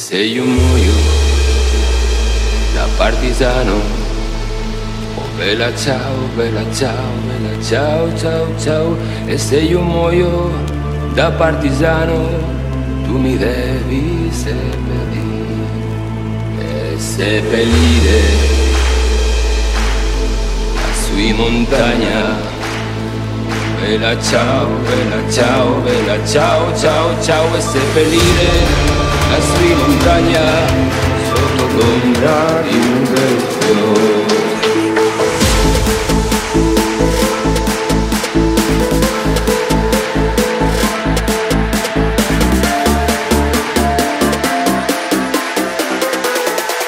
se io muoio da partigiano, oh bella ciao, bella ciao, bella ciao, ciao, ciao. E se io muoio da partigiano, tu mi devi seppellire e seppellire lassù in montagna. Bella ciao, bella ciao, bella ciao, ciao, ciao. E seppellire lassù in montagna sotto l'ombra di un bel fiore.